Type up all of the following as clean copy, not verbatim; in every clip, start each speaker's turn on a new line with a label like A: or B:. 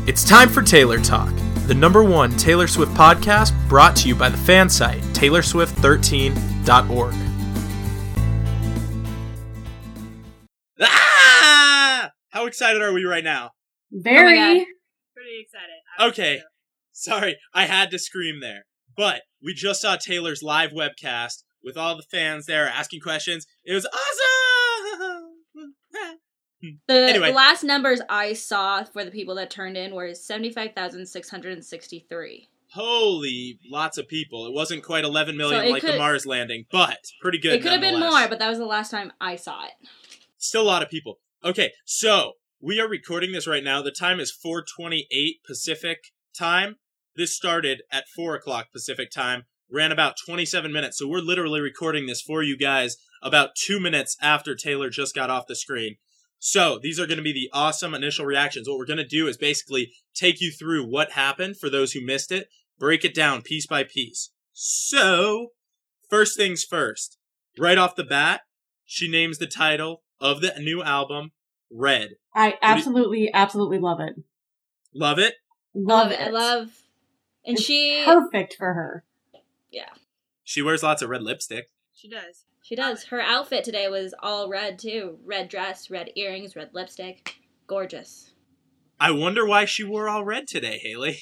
A: It's time for Taylor Talk, the #1 Taylor Swift podcast brought to you by the fan site, taylorswift13.org. Ah! How excited are we right now?
B: Very.
C: Oh pretty excited.
A: Okay, sorry, I had to scream there. But we just saw Taylor's live webcast with all the fans there asking questions. It was awesome!
C: The last numbers I saw for the people that turned in were 75,663.
A: Holy, lots of people. It wasn't quite 11 million
C: So
A: like the Mars landing, but pretty good.
C: It could have been more, but that was the last time I saw it.
A: Still a lot of people. Okay, so we are recording this right now. The time is 4:28 Pacific time. This started at 4 o'clock Pacific time, ran about 27 minutes. So we're literally recording this for you guys about 2 minutes after Taylor just got off the screen. So these are going to be the awesome initial reactions. What we're going to do is basically take you through what happened for those who missed it, break it down piece by piece. So, first things first, right off the bat, she names the title of the new album, Red.
B: I absolutely love it.
A: Love it?
B: Love it.
C: I love... And
B: it's perfect for her.
C: Yeah.
A: She wears lots of red lipstick.
C: She does. She does. Her outfit today was all red, too. Red dress, red earrings, red lipstick. Gorgeous.
A: I wonder why she wore all red today, Haley.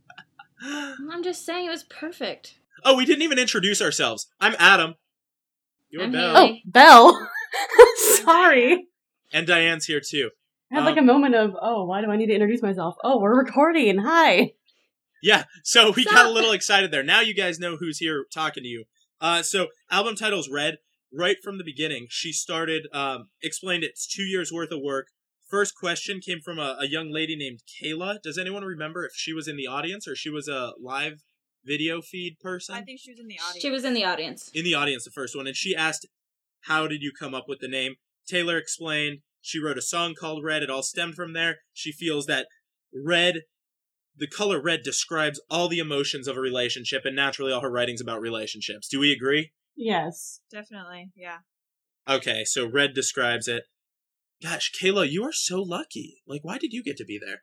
C: I'm just saying it was perfect.
A: Oh, we didn't even introduce ourselves. I'm Adam.
C: I'm
A: Belle.
C: Haley.
B: Oh, Belle. Sorry.
A: And Diane's here, too.
B: I had like a moment of, oh, why do I need to introduce myself? Oh, we're recording. Hi.
A: Yeah, so we got a little excited there. Now you guys know who's here talking to you. So, album title's Red. Right from the beginning, she started, explained it's 2 years worth of work. First question came from a young lady named Kayla. Does anyone remember if she was in the audience or she was a live video feed person?
D: I think she was in the audience.
C: She was in the audience.
A: In the audience, the first one. And she asked, how did you come up with the name? Taylor explained she wrote a song called Red. It all stemmed from there. She feels that red, the color red, describes all the emotions of a relationship, and naturally all her writing's about relationships. Do we agree?
B: Yes.
D: Definitely, yeah.
A: Okay, so red describes it. Gosh, Kayla, you are so lucky. Like, why did you get to be there?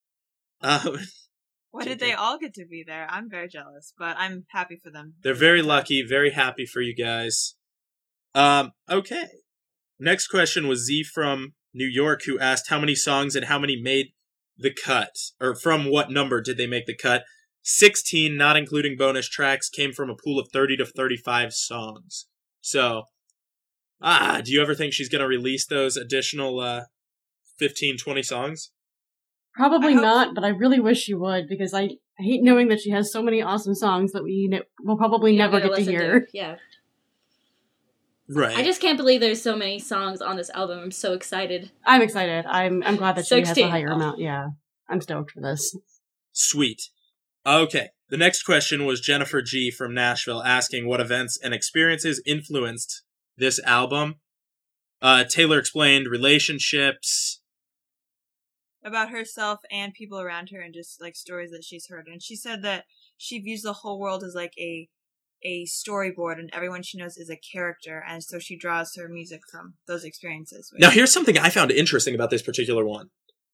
D: Why did they all get to be there? I'm very jealous, but I'm happy for them.
A: They're very lucky, very happy for you guys. Okay. Next question was Z from New York, who asked how many songs and how many made the cut, or from what number did they make the cut? 16, not including bonus tracks, came from a pool of 30 to 35 songs. So, do you ever think she's going to release those additional 15, 20 songs?
B: Probably not, but I really wish she would, because I hate knowing that she has so many awesome songs that we will probably never get to hear.
C: Yeah.
A: Right.
C: I just can't believe there's so many songs on this album. I'm so excited.
B: I'm excited. I'm glad that she has
C: 16.
B: a higher amount. Yeah. I'm stoked for this.
A: Sweet. Okay. The next question was Jennifer G. from Nashville asking what events and experiences influenced this album. Taylor explained relationships.
D: About herself and people around her and just like stories that she's heard. And she said that she views the whole world as like a storyboard and everyone she knows is a character. And so she draws her music from those experiences.
A: Now, here's something I found interesting about this particular one.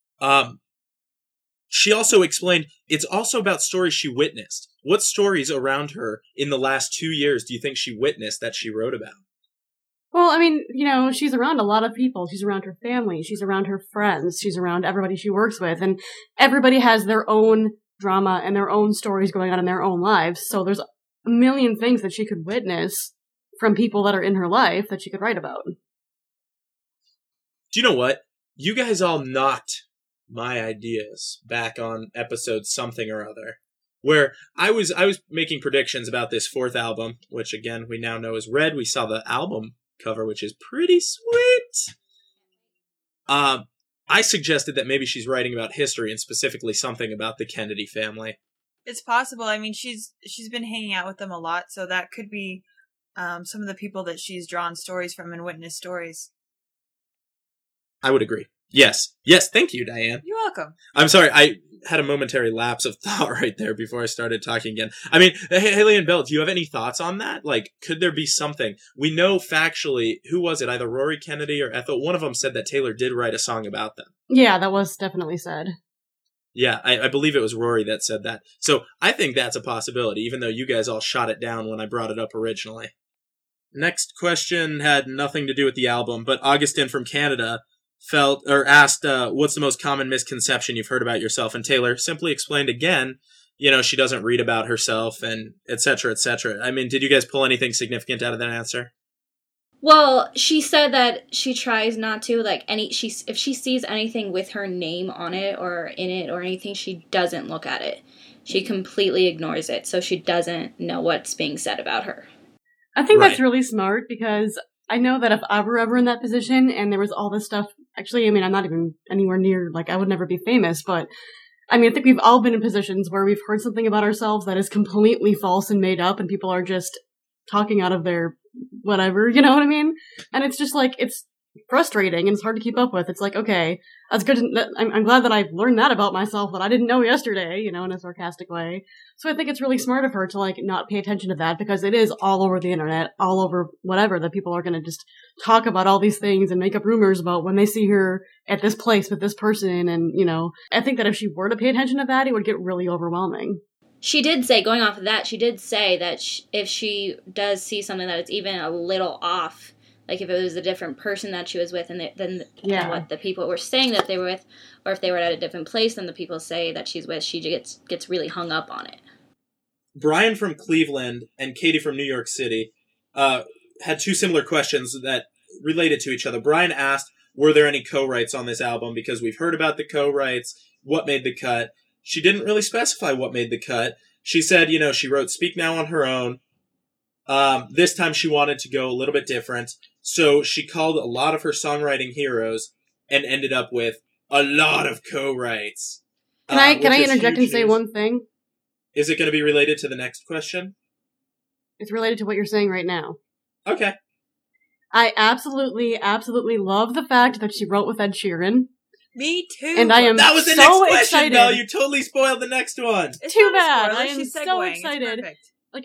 A: She also explained it's also about stories she witnessed. What stories around her in the last 2 years do you think she witnessed that she wrote about?
B: Well, I mean, she's around a lot of people. She's around her family. She's around her friends. She's around everybody she works with. And everybody has their own drama and their own stories going on in their own lives. So there's a million things that she could witness from people that are in her life that she could write about.
A: Do you know what? You guys all knocked my ideas back on episode something or other, where I was making predictions about this fourth album, which again we now know is Red. We saw the album cover, which is pretty sweet. I suggested that maybe she's writing about history and specifically something about the Kennedy family.
D: It's possible. I mean, she's been hanging out with them a lot, so that could be some of the people that she's drawn stories from and witnessed stories.
A: I would agree. Yes, thank you, Diane.
D: You're welcome.
A: I'm sorry, I had a momentary lapse of thought right there before I started talking again. I mean, Haley and Belle, do you have any thoughts on that? Like, could there be something? We know factually, who was it? Either Rory Kennedy or Ethel. One of them said that Taylor did write a song about them.
B: Yeah, that was definitely said.
A: Yeah, I believe it was Rory that said that. So I think that's a possibility, even though you guys all shot it down when I brought it up originally. Next question had nothing to do with the album, but Augustin from Canada asked, what's the most common misconception you've heard about yourself? And Taylor simply explained again, she doesn't read about herself and et cetera, et cetera. I mean, did you guys pull anything significant out of that answer?
C: Well, she said that she tries not to, if she sees anything with her name on it or in it or anything, she doesn't look at it. She completely ignores it, so she doesn't know what's being said about her.
B: I think that's
A: Right.
B: really smart, because I know that if I were ever in that position and there was all this stuff, actually, I mean, I'm not even anywhere near, I would never be famous, but I mean, I think we've all been in positions where we've heard something about ourselves that is completely false and made up, and people are just talking out of their whatever, you know what I mean? And it's just it's frustrating and it's hard to keep up with. It's okay, that's good. I'm glad that I've learned that about myself that I didn't know yesterday, in a sarcastic way. So I think it's really smart of her to not pay attention to that, because it is all over the internet, all over whatever, that people are going to just talk about all these things and make up rumors about when they see her at this place with this person. And, I think that if she were to pay attention to that, it would get really overwhelming.
C: She did say, going off of that, she did say that if she does see something that is even a little off, if it was a different person that she was with than what the people were saying that they were with, or if they were at a different place than the people say that she's with, she gets really hung up on it.
A: Brian from Cleveland and Katie from New York City had two similar questions that related to each other. Brian asked, were there any co-writes on this album? Because we've heard about the co-writes, what made the cut. She didn't really specify what made the cut. She said, she wrote Speak Now on her own. This time she wanted to go a little bit different. So she called a lot of her songwriting heroes and ended up with a lot of co-writes.
B: Can I interject and say one thing?
A: Is it going to be related to the next question?
B: It's related to what you're saying right now.
A: Okay.
B: I absolutely, absolutely love the fact that she wrote with Ed Sheeran.
D: Me too.
B: And I am
A: That was the
B: so
A: next question,
B: excited.
A: Mel. You totally spoiled the next one.
D: It's
B: Too
D: not a
B: bad.
D: spoiler,
B: I am
D: she's
B: so
D: segueing.
B: excited.
D: It's perfect.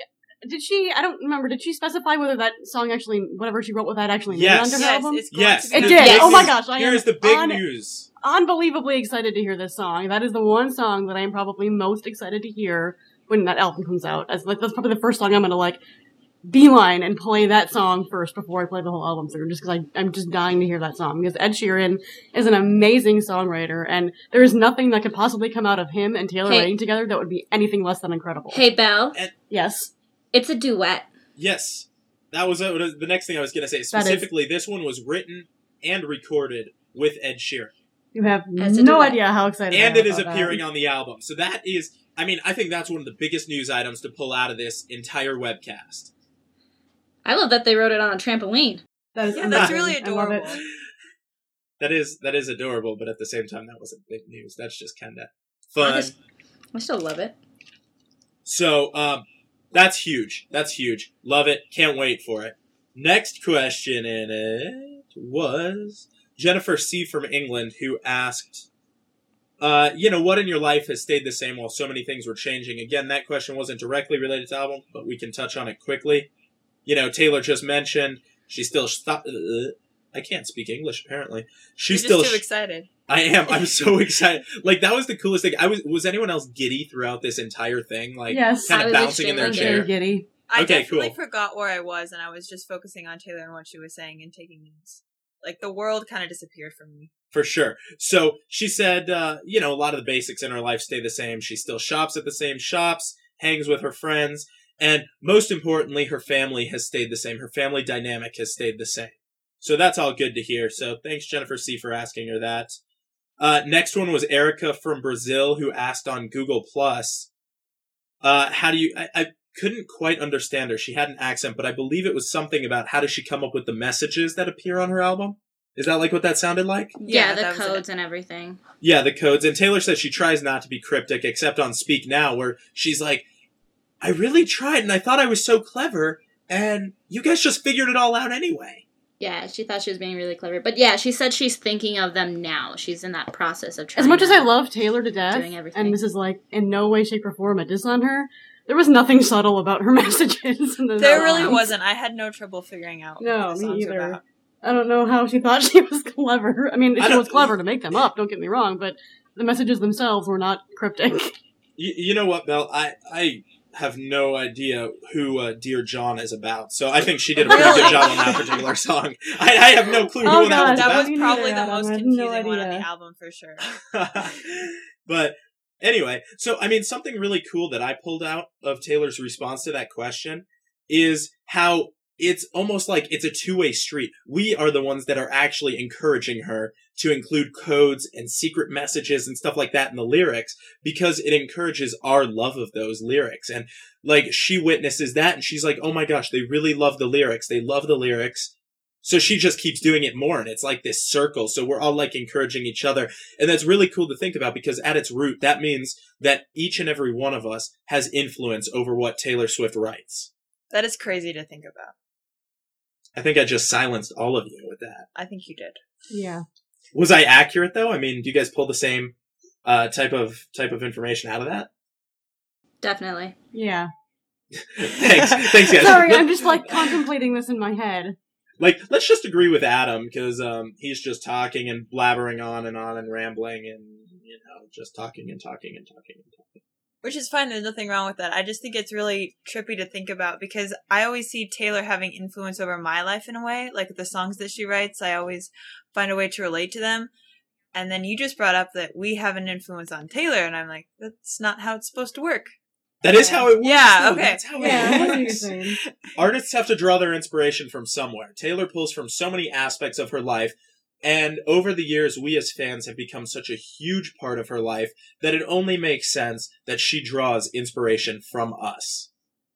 B: I don't remember, did she specify whether that song actually, whatever she wrote with that actually made
A: Yes.
B: it onto her
D: Yes,
B: album?
D: it's going
A: Yes.
D: to be.
B: It
A: The
B: did.
A: big
B: Oh my
A: news.
B: gosh, I am
A: Here's the big news.
B: unbelievably excited to hear this song. That is the one song that I am probably most excited to hear when that album comes out. That's probably the first song I'm gonna beeline and play that song first before I play the whole album through, just because I'm just dying to hear that song, because Ed Sheeran is an amazing songwriter, and there is nothing that could possibly come out of him and Taylor writing together that would be anything less than incredible.
C: Hey, Belle.
B: Yes.
C: It's a duet.
A: Yes. That was the next thing I was going to say. Specifically, this one was written and recorded with Ed Sheeran.
B: You have
C: As a
B: no
C: duet.
B: idea how excited I am
A: And it is
B: about
A: appearing
B: that.
A: on the album. So that is, I think that's one of the biggest news items to pull out of this entire webcast.
C: I love that they wrote it on a trampoline.
B: That is
D: Yeah, that's
B: amazing.
D: really
B: I love it.
D: adorable.
A: That is adorable, but at the same time, that wasn't big news. That's just kind of fun.
C: I still love it.
A: So, that's huge. That's huge. Love it. Can't wait for it. Next question in it was Jennifer C. from England, who asked, what in your life has stayed the same while so many things were changing? Again, that question wasn't directly related to the album, but we can touch on it quickly. Taylor just mentioned she's still I can't speak English, apparently. She's
D: You're
A: still
D: just too excited.
A: I am. I'm so excited. That was the coolest thing. Was anyone else giddy throughout this entire thing?
B: Yes.
A: Kind
C: I
A: of
C: was
A: bouncing in their
C: extremely
A: chair.
B: Very giddy.
D: I
A: Okay,
D: definitely
A: cool.
D: forgot where I was, and I was just focusing on Taylor and what she was saying and taking notes. The world kind of disappeared from me.
A: For sure. So she said, a lot of the basics in her life stay the same. She still shops at the same shops, hangs with her friends, and most importantly, her family has stayed the same. Her family dynamic has stayed the same. So that's all good to hear. So thanks, Jennifer C., for asking her that. Next one was Erica from Brazil, who asked on Google+, how do you... I couldn't quite understand her. She had an accent, but I believe it was something about how does she come up with the messages that appear on her album? Is that what that sounded like?
C: Yeah, the
D: that was
C: codes
D: it.
C: and everything.
A: Yeah, the codes. And Taylor says she tries not to be cryptic, except on Speak Now, where she's like, I really tried, and I thought I was so clever, and you guys just figured it all out anyway.
C: Yeah, she thought she was being really clever. But yeah, she said she's thinking of them now. She's in that process of trying
B: As much as I
C: them.
B: love Taylor to death,
C: Doing everything.
B: and this is in no way, shape, or form a diss on her, there was nothing subtle about her messages. In
D: There really wasn't. I had no trouble figuring out
B: No,
D: what the
B: me
D: songs
B: either.
D: were about.
B: I don't know how she thought she was clever. I mean,
A: I
B: she
A: don't-
B: was clever to make them up, don't get me wrong, but the messages themselves were not cryptic.
A: You know what, Mel? I have no idea who Dear John is about, so I think she did a pretty good job on that particular song. I have no clue who that one's
D: that
A: about.
D: was probably the most confusing one on the album for sure.
A: But anyway, so I mean, something really cool that I pulled out of Taylor's response to that question is how it's almost like it's a two-way street. We are the ones that are actually encouraging her to include codes and secret messages and stuff like that in the lyrics because it encourages our love of those lyrics. And like she witnesses that and she's like, oh my gosh, they really love the lyrics. They love the lyrics. So she just keeps doing it more and it's like this circle. So we're all like encouraging each other. And that's really cool to think about because at its root, that means that each and every one of us has influence over what Taylor Swift writes.
D: That is crazy to think about.
A: I think I just silenced all of you with that.
D: I think you did.
B: Yeah.
A: Was I accurate though? I mean, do you guys pull the same type of information out of that?
C: Definitely.
B: Yeah.
A: Thanks guys.
B: Sorry, I'm just like contemplating this in my head.
A: Like, let's just agree with Adam because he's just talking and blabbering on and rambling and just talking and talking and talking and talking.
D: Which is fine, there's nothing wrong with that. I just think it's really trippy to think about because I always see Taylor having influence over my life in a way. Like the songs that she writes, I always find a way to relate to them. And then you just brought up that we have an influence on Taylor, and I'm like, that's not how it's supposed to work.
A: That is how it works.
D: Yeah, okay.
A: That's how it works. Artists have to draw their inspiration from somewhere. Taylor pulls from so many aspects of her life. And over the years, we as fans have become such a huge part of her life that it only makes sense that she draws inspiration from us.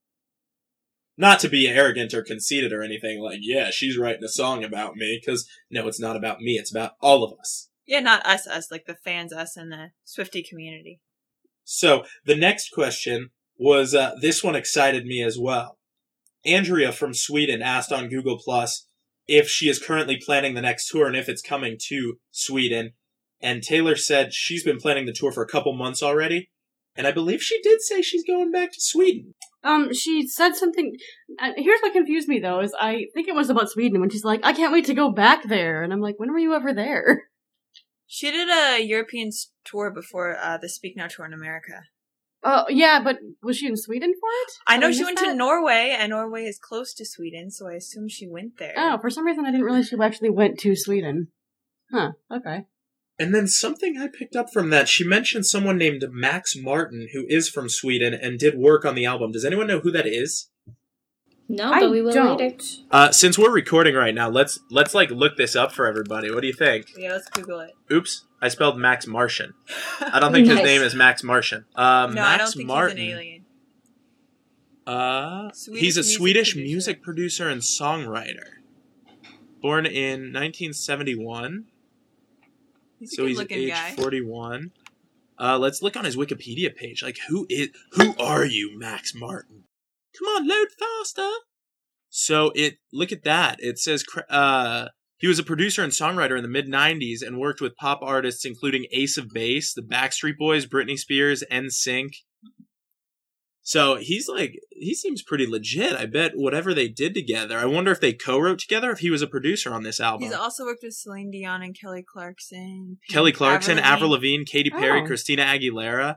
A: Not to be arrogant or conceited or anything like, yeah, she's writing a song about me, because no, it's not about me, it's about all of us.
D: Yeah, not us, like the fans, us, and the Swiftie community.
A: So, the next question was, this one excited me as well. Andrea from Sweden asked on Google Plus if she is currently planning the next tour and if it's coming to Sweden. And Taylor said she's been planning the tour for a couple months already. And I believe she did say she's going back to Sweden.
B: She said something. Here's what confused me, though, is I think it was about Sweden when she's like, I can't wait to go back there. And I'm like, when were you ever there?
D: She did a European tour before the Speak Now tour in America.
B: Oh, yeah, but was she in Sweden for it?
D: I know she went to Norway, and Norway is close to Sweden, so I assume she went there.
B: Oh, for some reason I didn't realize she actually went to Sweden. Huh, okay.
A: And then something I picked up from that, she mentioned someone named Max Martin, who is from Sweden and did work on the album. Does anyone know who that is?
C: No, but we will later.
A: Since we're recording right now, let's like look this up for everybody. What do you think?
D: Yeah, let's Google it.
A: Oops, I spelled Max Martian. I don't think his name is Max Martian.
D: No,
A: Max
D: I don't think
A: Martin,
D: he's an alien.
A: He's a Swedish music producer and songwriter. Born in 1971.
D: He's
A: Age
D: guy.
A: 41. Let's look on his Wikipedia page. Like, who are you, Max Martin? Come on, load faster. So look at that. It says he was a producer and songwriter in the mid-90s and worked with pop artists including Ace of Base, the Backstreet Boys, Britney Spears, NSYNC. So he seems pretty legit. I bet whatever they did together. I wonder if they co-wrote together, if he was a producer on this album.
D: He's also worked with Celine Dion and Kelly Clarkson.
A: Avril Lavigne, Katy Perry,
B: Oh.
A: Christina Aguilera.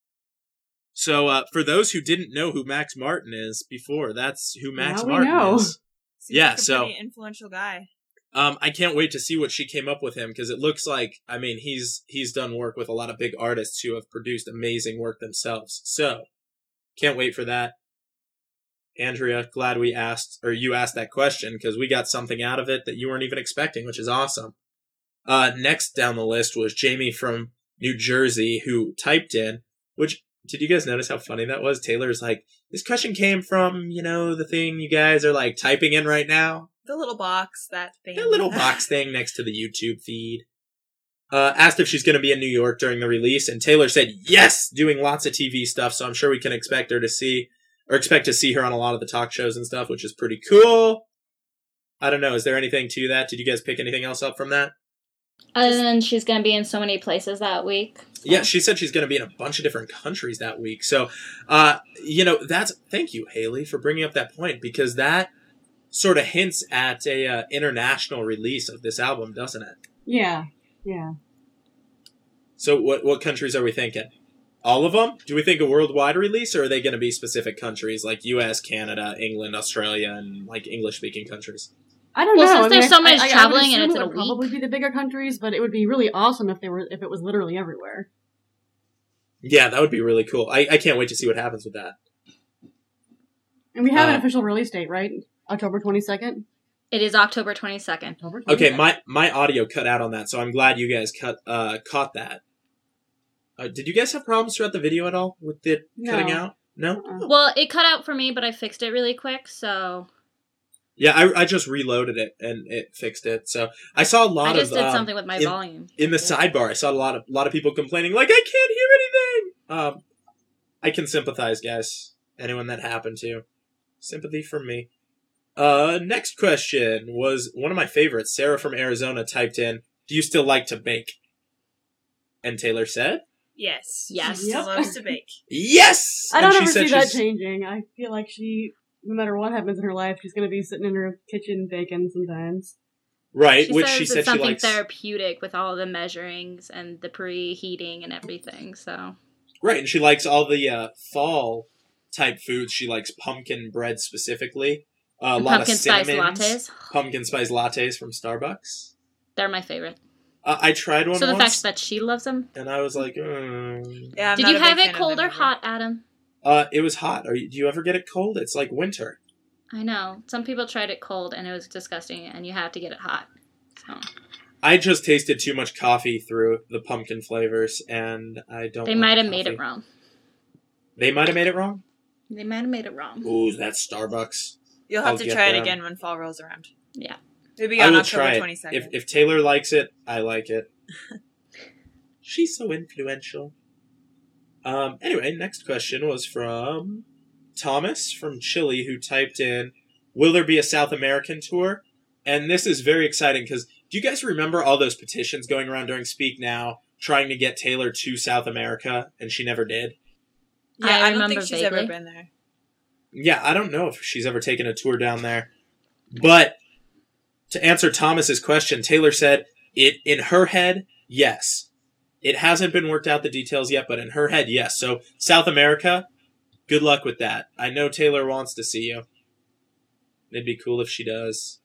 A: So for those who didn't know who Max Martin is before, that's who Max
B: Now we
A: Martin
B: know.
A: is.
D: Seems
A: Yeah,
D: like a
A: so-
D: pretty influential guy.
A: I can't wait to see what she came up with him because it looks like, I mean, he's done work with a lot of big artists who have produced amazing work themselves. So can't wait for that. Andrea, glad you asked that question because we got something out of it that you weren't even expecting, which is awesome. Next down the list was Jamie from New Jersey who typed in, which, did you guys notice how funny that was? Taylor's like, this question came from, the thing you guys are like typing in right now.
D: The little box, that thing.
A: The little box thing next to the YouTube feed. Asked if she's going to be in New York during the release, and Taylor said yes, doing lots of TV stuff, so I'm sure we can expect to see her on a lot of the talk shows and stuff, which is pretty cool. I don't know, is there anything to that? Did you guys pick anything else up from that?
C: Other than she's going to be in so many places that week. So.
A: Yeah, she said she's going to be in a bunch of different countries that week. So, thank you, Haley, for bringing up that point, because that sort of hints at a international release of this album, doesn't it?
B: Yeah.
A: So what countries are we thinking? All of them? Do we think a worldwide release, or are they going to be specific countries like U.S., Canada, England, Australia, and like English-speaking countries?
B: I don't know.
C: Since there's so much traveling and it's in a
B: week, it would probably be the bigger countries, but it would be really awesome if it was literally everywhere.
A: Yeah, that would be really cool. I can't wait to see what happens with that.
B: And we have an official release date, right? October 22nd?
C: It is October 22nd.
A: Okay, my audio cut out on that, so I'm glad you guys caught that. Did you guys have problems throughout the video at all with it cutting out? No?
C: Well, it cut out for me, but I fixed it really quick, so...
A: Yeah, I just reloaded it, and it fixed it. So I saw a lot of...
C: I just did something with my volume.
A: In the sidebar, I saw a lot of people complaining, like, I can't hear anything! I can sympathize, guys. Anyone that happened to. Sympathy from me. Next question was one of my favorites. Sarah from Arizona typed in, do you still like to bake? And Taylor said...
D: Yes.
C: Yes.
D: She still loves to bake.
A: Yes!
B: I don't ever see that changing. I feel like no matter what happens in her life, she's going to be sitting in her kitchen baking sometimes.
A: Right,
C: she said it's something therapeutic with all the measurings and the preheating and everything, so...
A: Right, and she likes all the fall-type foods. She likes pumpkin bread specifically. A lot of cinnamon.
C: Pumpkin spice lattes.
A: Pumpkin spice lattes from Starbucks.
C: They're my favorite.
A: I tried one once.
C: So the fact that she loves them?
A: And I was like,
D: Yeah,
C: Did you have it cold or hot, Adam?
A: It was hot. Do you ever get it cold? It's like winter.
C: I know. Some people tried it cold and it was disgusting, and you have to get it hot. So.
A: I just tasted too much coffee through the pumpkin flavors, and I don't.
C: They might have made it wrong.
A: They might have made it wrong?
C: They might have made it wrong.
A: Ooh, that's Starbucks.
D: You'll have to try it again when fall rolls around.
C: Yeah.
D: Maybe on October 22nd.
A: If Taylor likes it, I like it. She's so influential. Anyway, next question was from Thomas from Chile, who typed in, will there be a South American tour? And this is very exciting because do you guys remember all those petitions going around during Speak Now trying to get Taylor to South America, and she never did?
D: Yeah, I don't think she's ever been there.
A: Yeah, I don't know if she's ever taken a tour down there. But to answer Thomas's question, Taylor said, in her head, yes. It hasn't been worked out the details yet, but in her head, yes. So, South America, good luck with that. I know Taylor wants to see you. It'd be cool if she does.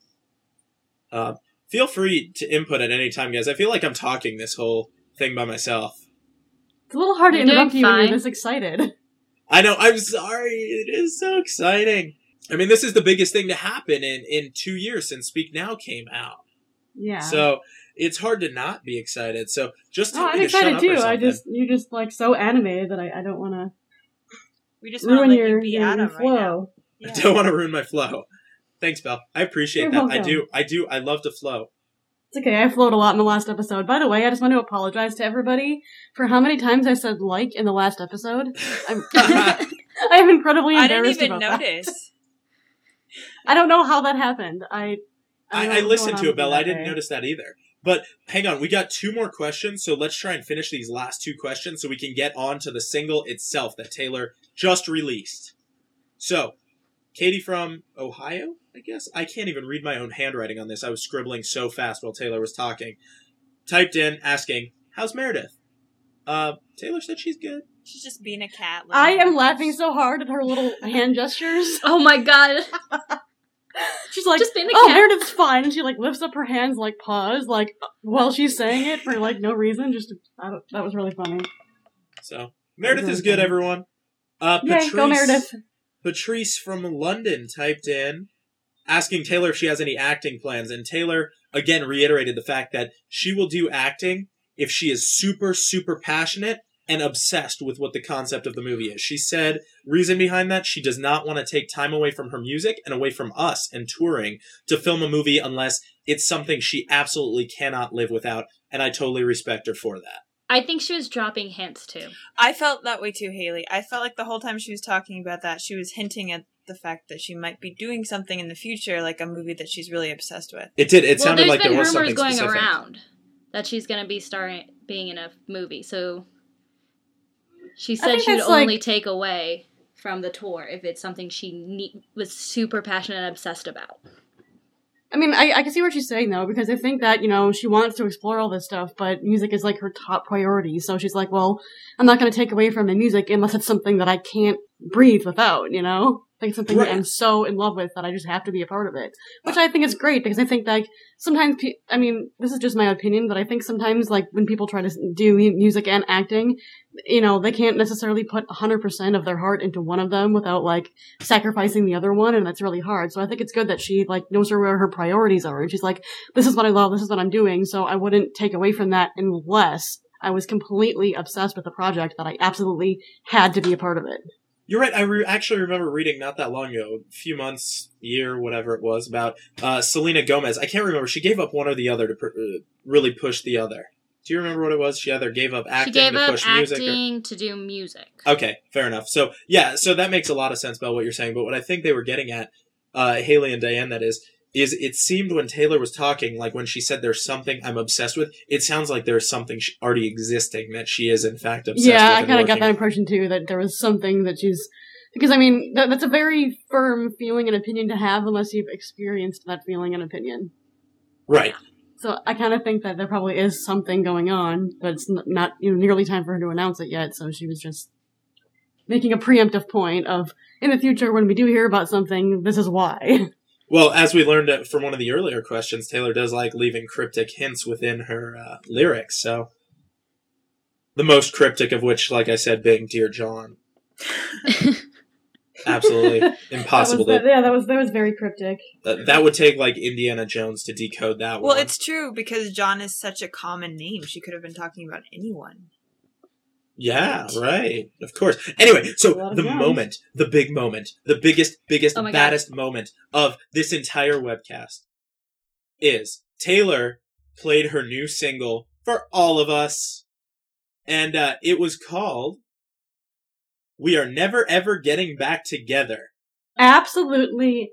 A: Feel free to input at any time, guys. I feel like I'm talking this whole thing by myself.
B: It's a little hard to interrupt you when you're this excited.
A: I know, I'm sorry. It is so exciting. I mean, this is the biggest thing to happen in 2 years since Speak Now came out.
B: Yeah.
A: So, it's hard to not be excited. So, just tell
B: I'm
A: me to shut
B: excited
A: up
B: too.
A: or something.
B: You're just like so animated that I don't want to.
D: We just want to let you be Adam
B: flow.
D: right now.
A: Yeah. I don't want to ruin my flow. Thanks, Belle. I appreciate
B: You're
A: that.
B: welcome.
A: I do. I love to flow.
B: It's okay. I flowed a lot in the last episode. By the way, I just want to apologize to everybody for how many times I said "like" in the last episode. I'm incredibly embarrassed about that.
D: I didn't even notice.
B: I don't know how that happened. I
A: listened to it, Belle. I didn't notice that either. But hang on, we got 2 more questions, so let's try and finish these last 2 questions so we can get on to the single itself that Taylor just released. So, Katie from Ohio, I guess? I can't even read my own handwriting on this. I was scribbling so fast while Taylor was talking. Typed in, asking, how's Meredith? Taylor said she's good.
D: She's just being a cat.
B: I am laughing so hard at her little hand gestures.
C: Oh my god.
B: She's like,
C: just being a
B: cat.
C: Meredith's
B: fine. And she like lifts up her hands, like paws, like while she's saying it for like no reason. That was really funny.
A: So, Meredith is good, everyone.
B: Yay, go Meredith.
A: Patrice from London typed in, asking Taylor if she has any acting plans. And Taylor, again, reiterated the fact that she will do acting if she is super, super passionate and obsessed with what the concept of the movie is. She said, reason behind that, she does not want to take time away from her music and away from us and touring to film a movie unless it's something she absolutely cannot live without, and I totally respect her for that.
C: I think she was dropping hints, too.
D: I felt that way, too, Haley. I felt like the whole time she was talking about that, she was hinting at the fact that she might be doing something in the future, like a movie that she's really obsessed with.
A: It did. It sounded like there was something
C: going
A: specific.
C: around that she's going to be being in a movie, so she said she would only take away from the tour if it's something she was super passionate and obsessed about.
B: I mean, I can see what she's saying, though, because I think that, she wants to explore all this stuff, but music is, like, her top priority. So she's like, well, I'm not going to take away from the music unless it's something that I can't breathe without, Like, something that I'm so in love with that I just have to be a part of it. Which I think is great, because I think, like, sometimes, this is just my opinion, but I think sometimes, like, when people try to do music and acting, they can't necessarily put 100% of their heart into one of them without, like, sacrificing the other one, and that's really hard. So I think it's good that she, like, knows where her priorities are, and she's like, this is what I love, this is what I'm doing, so I wouldn't take away from that unless I was completely obsessed with the project that I absolutely had to be a part of it.
A: You're right. I actually remember reading not that long ago, a few months, year, whatever it was, about Selena Gomez. I can't remember. She gave up one or the other to really push the other. Do you remember what it was? She either gave up acting to push music.
C: She gave up acting to do music.
A: Okay, fair enough. So, yeah, so that makes a lot of sense about what you're saying. But what I think they were getting at, Haley and Diane, that is it seemed when Taylor was talking, like when she said there's something I'm obsessed with, it sounds like there's something already existing that she is in fact obsessed with.
B: Yeah, I kind of got that impression too, that there was something that she's... Because, that's a very firm feeling and opinion to have unless you've experienced that feeling and opinion.
A: Right.
B: So I kind of think that there probably is something going on, but it's not nearly time for her to announce it yet, so she was just making a preemptive point of, in the future, when we do hear about something, this is why.
A: Well, as we learned from one of the earlier questions, Taylor does like leaving cryptic hints within her lyrics, so... The most cryptic of which, like I said, being Dear John. Absolutely impossible.
B: That was very cryptic.
A: That would take, like, Indiana Jones to decode that one.
D: Well, it's true, because John is such a common name. She could have been talking about anyone.
A: Yeah, right. Of course. Anyway, so the moment, the big moment, the biggest, baddest moment of this entire webcast is Taylor played her new single for all of us. And it was called We Are Never Ever Getting Back Together.
B: Absolutely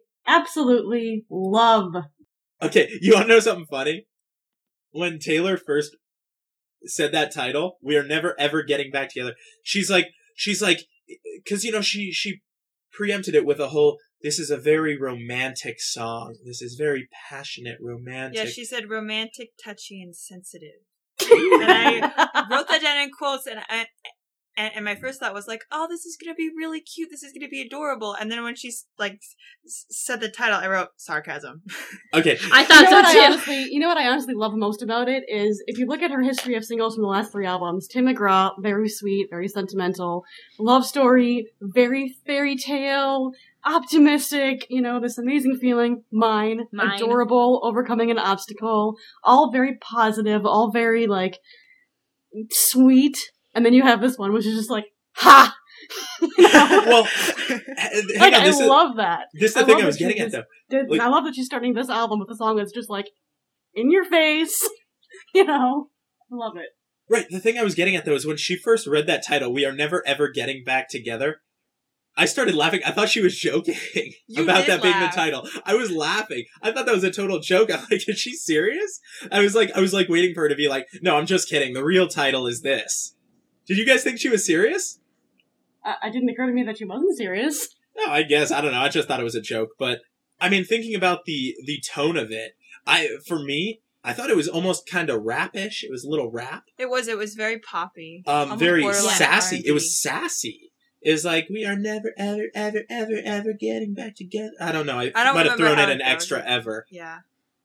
B: love.
A: Okay, you want to know something funny? When Taylor first said that title, We Are Never Ever Getting Back Together, she's like, because, she preempted it with a whole, this is a very romantic song. This is very passionate, romantic.
D: Yeah, she said romantic, touchy, and sensitive. And I wrote that down in quotes, and my first thought was like, oh, this is going to be really cute. This is going to be adorable. And then when she said the title, I wrote sarcasm.
A: Okay.
C: I thought so too.
B: You know what I honestly love most about it is if you look at her history of singles from the last 3 albums, Tim McGraw, very sweet, very sentimental, love story, very fairy tale, optimistic, this amazing feeling, mine, adorable, overcoming an obstacle, all very positive, all very, like, sweet. And then you have this one, which is just like, ha!
A: Well,
B: I love that.
A: This is the thing I was getting at, though.
B: I love that she's starting this album with a song that's just like, in your face. I love it.
A: Right, the thing I was getting at, though, is when she first read that title, We Are Never Ever Getting Back Together, I started laughing. I thought she was joking about that being the title. I was laughing. I thought that was a total joke. I'm like, is she serious? I was like waiting for her to be like, no, I'm just kidding. The real title is this. Did you guys think she was serious?
B: It didn't occur to me that she wasn't serious.
A: No, I guess. I don't know. I just thought it was a joke. But, thinking about the tone of it, for me, I thought it was almost kind of rap-ish. It was a little rap.
D: It was very poppy.
A: Very sassy. R&B. It was sassy. It was like, we are never, ever, ever, ever, ever getting back together. I don't know. I might have thrown in an extra ever.
D: Yeah.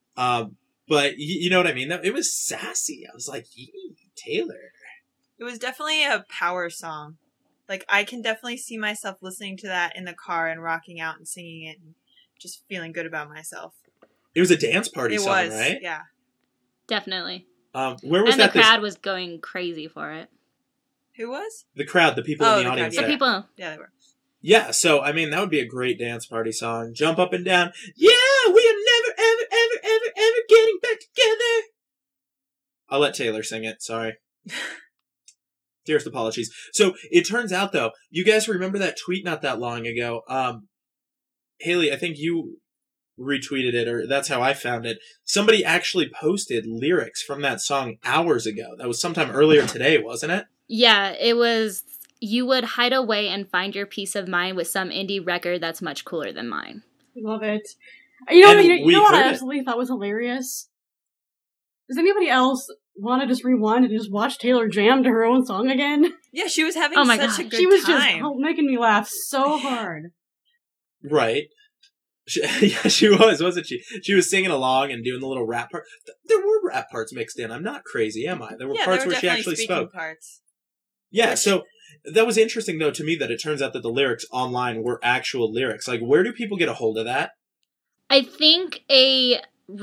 A: But you know what I mean? It was sassy. I was like, Taylor.
D: It was definitely a power song. Like, I can definitely see myself listening to that in the car and rocking out and singing it and just feeling good about myself.
A: It was a dance party song, right?
D: Yeah.
C: Definitely.
A: Where was
C: and
A: that?
C: And the crowd was going crazy for it.
D: Who was?
A: The crowd, the people in the audience.
C: The people.
D: Yeah, they were.
A: Yeah, so, that would be a great dance party song. Jump up and down. Yeah, we are never, ever, ever, ever, ever getting back together. I'll let Taylor sing it, sorry. Dearest apologies. So, it turns out, though, you guys remember that tweet not that long ago? Haley, I think you retweeted it, or that's how I found it. Somebody actually posted lyrics from that song hours ago. That was sometime earlier today, wasn't it?
C: Yeah, it was, you would hide away and find your peace of mind with some indie record that's much cooler than mine.
B: Love it. You know,
A: And
B: you
A: we
B: know what I
A: heard it.
B: absolutely thought was hilarious? Does anybody else want to just rewind and just watch Taylor jam to her own song again?
D: Yeah, she was having
C: Oh my
D: such a
C: God.
D: good
B: She was
D: time.
B: just making me laugh so hard.
A: Right. Yeah, she was, wasn't she? She was singing along and doing the little rap part. There were rap parts mixed in. I'm not crazy, am I? There were parts
D: there were
A: where she
D: definitely
A: actually
D: speaking
A: spoke.
D: parts.
A: Yeah, so that was interesting, though, to me, that it turns out that the lyrics online were actual lyrics. Like, where do people get a hold of that?
C: I think a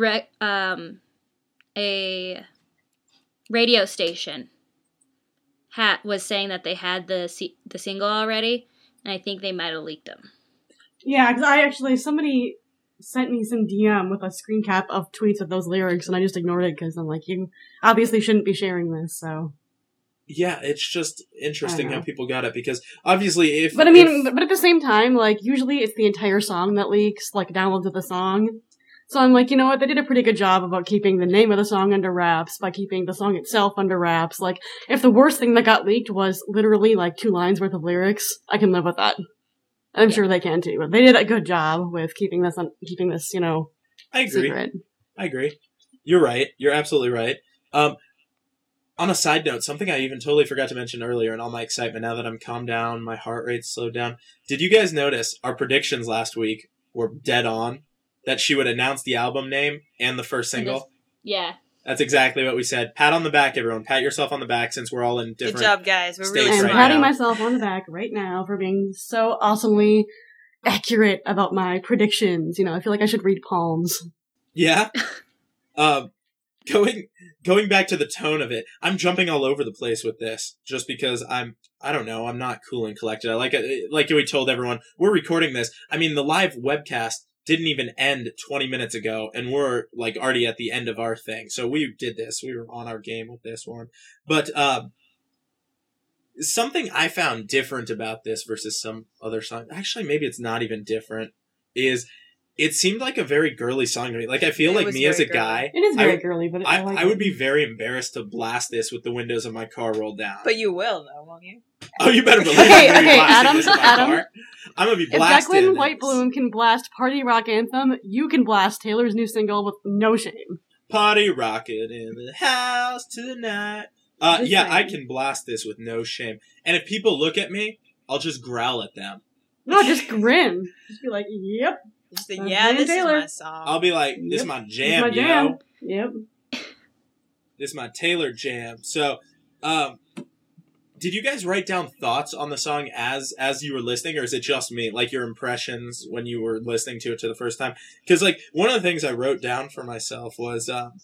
C: radio station was saying that they had the single already, and I think they might have leaked them.
B: Yeah, because somebody sent me some DM with a screen cap of tweets of those lyrics, and I just ignored it because I'm like, you obviously shouldn't be sharing this, so.
A: Yeah, it's just interesting how people got it, because obviously
B: But I mean, but at the same time, like, usually it's the entire song that leaks, like, downloads of the song. So I'm like, you know what, they did a pretty good job about keeping the name of the song under wraps, by keeping the song itself under wraps. Like, if the worst thing that got leaked was literally, like, 2 lines worth of lyrics, I can live with that. I'm sure they can too, but they did a good job with keeping this, you know,
A: I agree.
B: secret.
A: I agree. You're right. You're absolutely right. On a side note, something I even totally forgot to mention earlier in all my excitement, now that I'm calmed down, my heart rate's slowed down. Did you guys notice our predictions last week were dead on? That she would announce the album name and the first single?
C: Yeah.
A: That's exactly what we said. Pat on the back, everyone. Pat yourself on the back, since we're all in different...
D: Good job, guys. We're really
A: states
B: I'm
A: right
B: patting
A: now.
B: myself on the back right now for being so awesomely accurate about my predictions. You know, I feel like I should read palms.
A: Yeah? Going back to the tone of it, I'm jumping all over the place with this, just because I don't know, I'm not cool and collected. Like we told everyone, we're recording this. I mean, the live webcast didn't even end 20 minutes ago, and we're like already at the end of our thing. So we did this. We were on our game with this one. But something I found different about this versus some other song, actually maybe it's not even different, is it seemed like a very girly song to me. Like, I feel like me as a guy...
B: It is very girly, but
A: I would be very embarrassed to blast this with the windows of my car rolled down.
D: But you will, though, won't you?
A: Oh, you better believe
B: Okay,
A: I'm gonna be blasting
B: Adam,
A: this in my car. I'm gonna be
B: If
A: blasting
B: Declan
A: this.
B: Whitebloom can blast Party Rock Anthem, you can blast Taylor's new single with no shame.
A: Party rocket in the house tonight.
B: Just
A: Yeah, I
B: saying.
A: can blast this with no shame. And if people look at me, I'll just growl at them.
B: No, just grin. Just be like, yep.
D: Just the,
B: That's
D: yeah,
B: Van
D: this
B: Taylor.
D: is my song.
A: I'll be like, this is
B: Yep.
A: my
B: This
A: jam,
B: is my jam.
A: yo.
B: Yep.
A: This is my Taylor jam. So, did you guys write down thoughts on the song as you were listening, or is it just me? Like, your impressions when you were listening to it the first time? Because, like, one of the things I wrote down for myself was,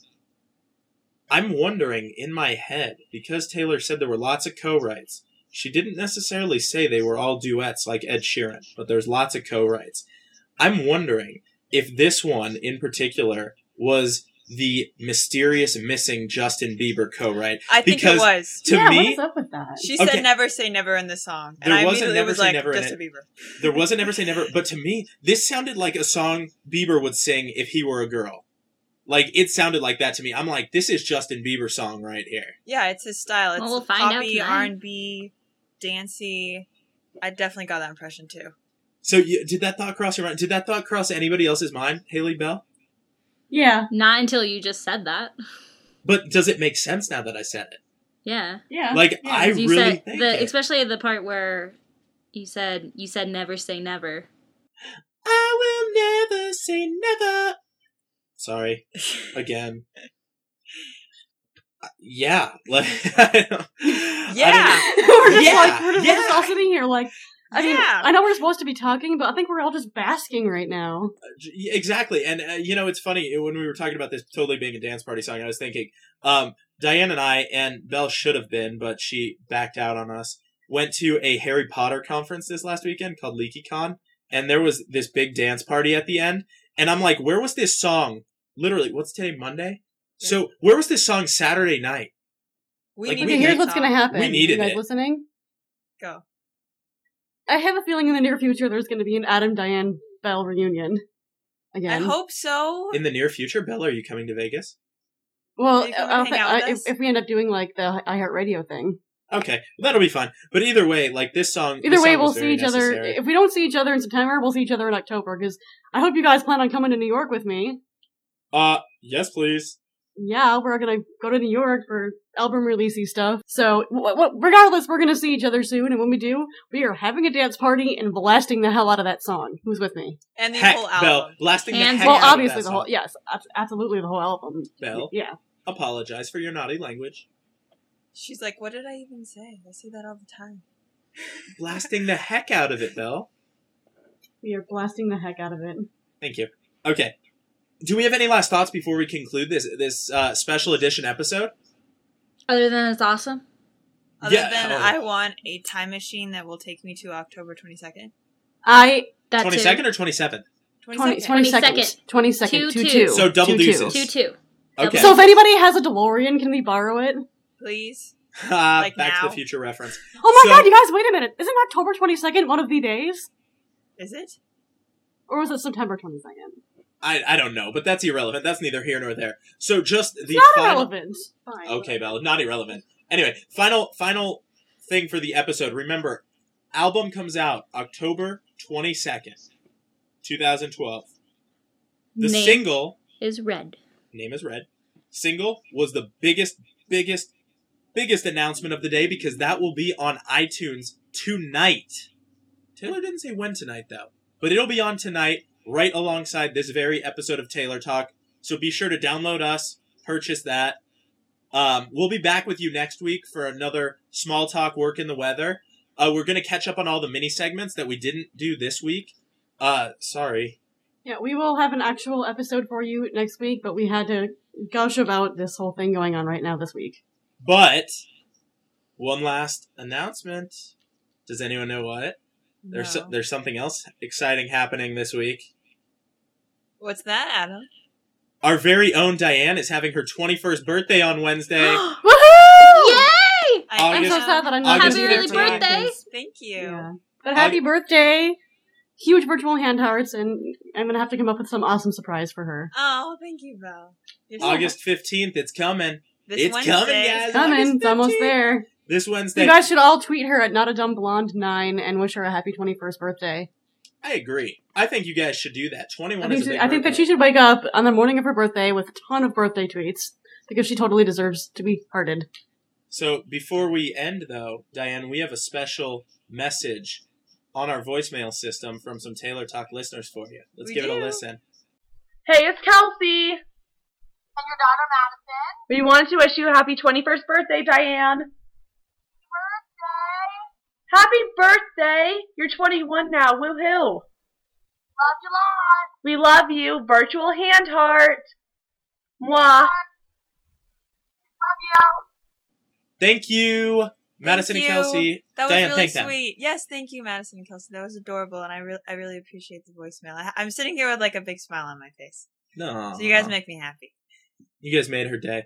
A: I'm wondering in my head, because Taylor said there were lots of co-writes, she didn't necessarily say they were all duets like Ed Sheeran, but there's lots of co-writes. I'm wondering if this one in particular was the mysterious missing Justin Bieber co-write.
D: I think
A: because
D: it was.
A: To
B: yeah,
A: me,
B: what is up with that?
D: She said
A: Okay.
D: never say never in the song. And
A: There
D: I
A: wasn't
D: immediately
A: Never
D: was
A: Say
D: like,
A: Never in
D: Justin
A: it.
D: Bieber.
A: there wasn't Never Say Never, but to me, this sounded like a song Bieber would sing if he were a girl. Like, it sounded like that to me. I'm like, this is Justin Bieber's song right here.
D: Yeah, it's his style. It's
C: Well, we'll find out
D: poppy,
C: tonight.
D: R&B, dancey. I definitely got that impression, too.
A: So, did that thought cross your mind? Did that thought cross anybody else's mind, Haley Bell?
B: Yeah.
C: Not until you just said that.
A: But does it make sense now that I said it?
C: Yeah.
B: Yeah.
A: Like,
B: yeah.
A: I
C: 'Cause you
A: really
C: said
A: think it.
C: especially the part where you said never say never.
A: I will never say never. Sorry. Again. Yeah. Like,
D: Yeah.
B: we're just
A: Yeah,
B: like, we're just all
A: yeah.
B: sitting here like, I mean,
D: Yeah.
B: I know we're supposed to be talking, but I think we're all just basking right now.
A: Exactly. And, it's funny, when we were talking about this totally being a dance party song, I was thinking, Diane and I, and Belle should have been, but she backed out on us, went to a Harry Potter conference this last weekend called LeakyCon, and there was this big dance party at the end, and I'm like, where was this song? Literally, what's today, Monday?
D: Yeah.
A: So, where was this song Saturday night?
D: We
A: Like,
D: need
A: we
B: Okay,
D: to
B: here's
A: need-
B: what's going to happen.
A: We needed
B: you guys
A: it.
B: listening?
D: Go.
B: I have a feeling in the near future there's going to be an Adam, Diane, Belle reunion. Again.
D: I hope so.
A: In the near future, Bella, are you coming to Vegas?
B: Well,
D: Are you coming to hang out with us?
B: if we end up doing like the iHeartRadio thing.
A: Okay, that'll be fun. But either way, like this song.
B: Either
A: this
B: way,
A: song
B: we'll
A: was
B: see
A: very
B: each other.
A: necessary.
B: If we don't see each other in September, we'll see each other in October. Because I hope you guys plan on coming to New York with me.
A: Yes, please.
B: Yeah, we're gonna go to New York for album releasey stuff. So, regardless, we're gonna see each other soon. And when we do, we are having a dance party and blasting the hell out of that song. Who's with me?
D: And the
A: Heck,
D: whole
A: Belle,
D: album.
A: blasting the
C: Hands
A: heck
B: Well,
A: out of
B: obviously
A: that
B: the whole.
A: song.
B: Yes, absolutely the whole album.
A: Belle,
B: Yeah.
A: apologize for your naughty language.
D: She's like, what did I even say? I say that all the time.
A: Blasting the heck out of it, Belle.
B: We are blasting the heck out of it.
A: Thank you. Okay. Do we have any last thoughts before we conclude this special edition episode?
C: Other than it's awesome.
D: Other
A: Yeah,
D: than
A: oh.
D: I want a time machine that will take me to October 22nd.
C: That
A: 22nd
C: too.
A: or 27th?
D: 22nd.
B: 22nd.
C: 2-2.
B: 2-2.
A: So double
B: 2-2.
A: deuces.
C: 2-2.
A: Okay.
B: So if anybody has a DeLorean, can we borrow it?
D: Please.
A: Back
D: now?
A: to the Future reference.
B: Oh my
A: So-
B: god, you guys, wait a minute. Isn't October 22nd one of the days?
D: Is it?
B: Or was it September 22nd?
A: I don't know, but that's irrelevant. That's neither here nor there. So just
B: It's
A: the
B: not
A: final...
B: irrelevant. Fine.
A: Okay, Belle, not irrelevant. Anyway, final thing for the episode. Remember, album comes out October 22nd, 2012. The
C: Name
A: single,
C: is Red.
A: name is Red, single was the biggest announcement of the day because that will be on iTunes tonight. Taylor didn't say when tonight, though. But it'll be on tonight, right alongside this very episode of Taylor Talk. So be sure to download us, purchase that. We'll be back with you next week for another Small Talk Work in the Weather. We're going to catch up on all the mini segments that we didn't do this week. Sorry.
B: Yeah, we will have an actual episode for you next week, but we had to gush about this whole thing going on right now this week.
A: But, one last announcement. Does anyone know what?
D: No.
A: There's something else exciting happening this week.
D: What's that, Adam?
A: Our very own Diane is having her 21st birthday on Wednesday.
B: Woohoo!
C: Yay!
B: I'm so
A: August-
B: sad that I'm not
A: August
B: gonna be there
A: 15th.
B: for my
C: birthday.
D: Thank you.
B: Yeah. But happy birthday! Huge virtual hand hearts, and I'm gonna have to come up with some awesome surprise for her.
D: Oh, thank you, Belle. You're so-
A: August 15th, it's coming.
D: This
A: It's
D: Wednesday.
A: coming, guys.
B: Coming,
A: August
B: it's almost
A: 15th.
B: there.
A: This
B: You
A: Wednesday.
B: guys should all tweet her at NotADumbBlonde9 and wish her a happy 21st birthday.
A: I agree. I think you guys should do that. 21
B: I
A: is a big
B: think that
A: birthday.
B: she should wake up on the morning of her birthday with a ton of birthday tweets, because she totally deserves to be hearted.
A: So before we end, though, Diane, we have a special message on our voicemail system from some Taylor Talk listeners for you. Let's
D: We
A: give it a
D: do.
A: listen.
E: Hey, it's Kelsey.
F: And your daughter Madison.
E: We wanted to wish you a happy 21st birthday, Diane.
F: Birthday.
E: Happy birthday! You're 21 now. Woohoo!
F: Love you lot.
E: We love you. Virtual hand heart. Mwah.
F: Love you.
A: Thank you, Madison
D: Thank
A: and
D: you.
A: Kelsey.
D: That was
A: Diane,
D: really
A: thank them.
D: sweet. Yes, thank you, Madison and Kelsey. That was adorable, and I really appreciate the voicemail. I'm sitting here with like a big smile on my face.
A: No.
D: So you guys make me happy.
A: You guys made her day.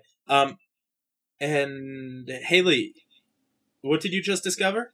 A: And Haley, what did you just discover?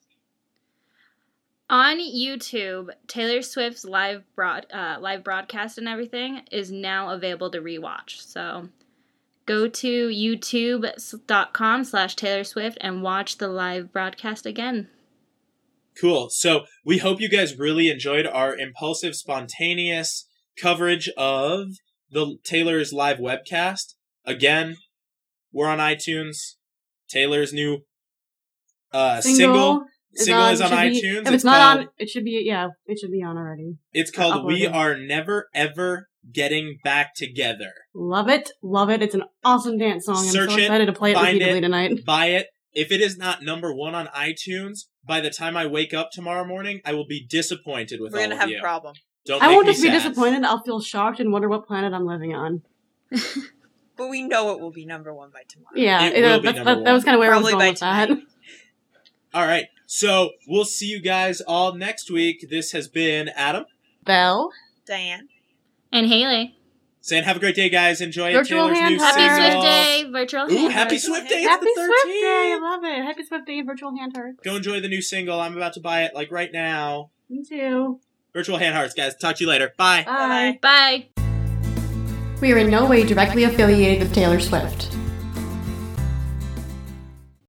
C: On YouTube, Taylor Swift's live broadcast and everything is now available to rewatch. So go to youtube.com/Taylor Swift and watch the live broadcast again.
A: Cool. So we hope you guys really enjoyed our impulsive, spontaneous coverage of the Taylor's live webcast. Again, we're on iTunes. Taylor's new single is on
B: should be-
A: iTunes.
B: If it's not on, it should be, it should be on already.
A: It's called We
B: uploaded.
A: Are Never Ever Getting Back Together.
B: Love it. Love it. It's an awesome dance song. I'm
A: Search
B: so
A: it,
B: excited to play it
A: find
B: repeatedly
A: it.
B: tonight.
A: Buy it. If it is not number one on iTunes, by the time I wake up tomorrow morning, I will be disappointed with
D: We're
A: all
D: gonna
A: of
D: have
A: you.
D: a problem.
A: Don't
B: I
A: make
B: won't
A: me
B: just be
A: sad.
B: disappointed. I'll feel shocked and wonder what planet I'm living on.
D: But we know it will be number one by tomorrow.
B: Yeah,
A: It will be
B: that
A: number
B: was kind of where
D: Probably
B: I was
D: by
B: going with that.
D: tonight.
A: All right. So we'll see you guys all next week. This has been Adam
B: Belle.
D: Diane.
C: And Haley.
A: saying, "Have a great day, guys. Enjoy
B: Virtual
A: Taylor's
B: hand
A: new
B: heart.
C: Happy
A: single."
C: Swift Day, virtual
A: Ooh,
C: hand
A: happy
C: heart.
A: Swift Day! It's
B: Happy
A: the
B: Swift
A: 13th.
B: Day. I love it. Happy Swift Day and virtual hand heart.
A: Go enjoy the new single. I'm about to buy it, like right now.
B: Me too.
A: Virtual hand hearts, guys. Talk to you later. Bye.
B: Bye.
C: Bye.
B: We are in no way directly affiliated with Taylor Swift.